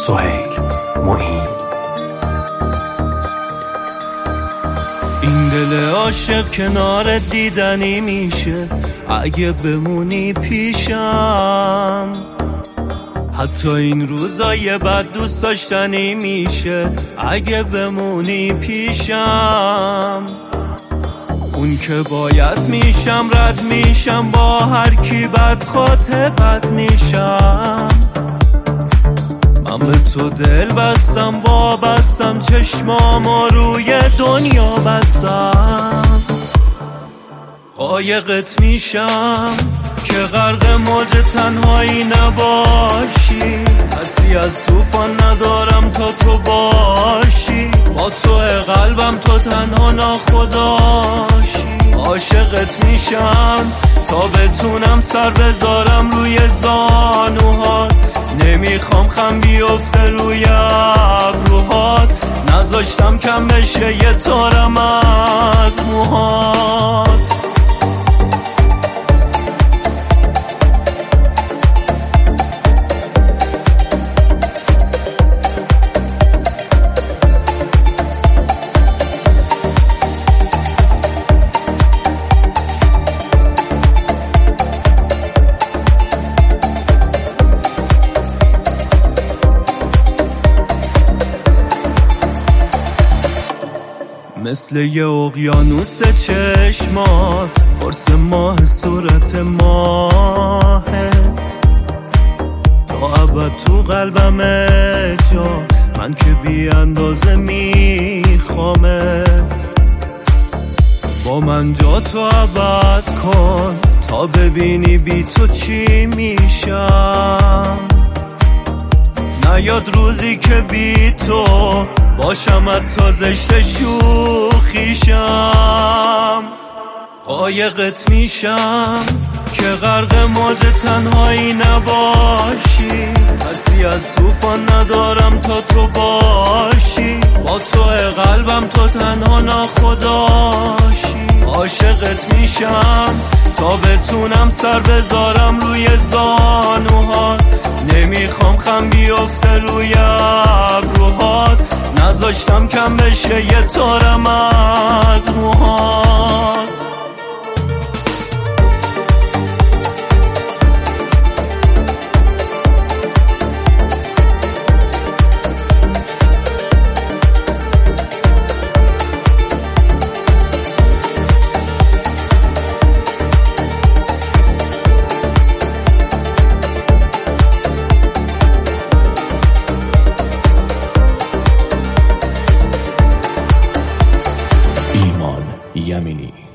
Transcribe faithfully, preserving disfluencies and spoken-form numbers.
سهیل معین. این دل عاشق کنار دیدنی میشه اگه بمونی پیشم، حتی این روزای بد دوست داشتنی میشه اگه بمونی پیشم. اون که باید میشم رد میشم، با هر کی بد خاطبت میشم. من به تو دل بستم وابستم، چشمامو روی دنیا بستم. قایقت میشم که غرق موج تنهایی نباشی، ترسی از طوفان ندارم تا تو باشی. با تو قلبم تو تنها ناخداشی. عاشقت میشم تا بتونم سر بذارم روی زانوهات، نمیخوام خم بیفته روی ابروهات، نذاشتم کم بشه یه تارم از موهات. مثل یه اقیانوس چشمات، قرص ماه صورت ماهه، تا ابد تو قلبم جا، من که بی اندازه میخوامه. با من جا تو عوض کن تا ببینی بی تو چی میشم. نیاد روزی که بی تو باشم حتی زشت شوخیشم. قایقت میشم که غرق موج تنهایی نباشی، ترسی از طوفان ندارم تا تو باشی. با تو قلبم تو تنها ناخداشی. عاشقت میشم تا بتونم سر بذارم روی زانوهات، نمیخوام خم بیفته روی ابروهات، نذاشتم کم بشه یه تارم از موهات. یمینی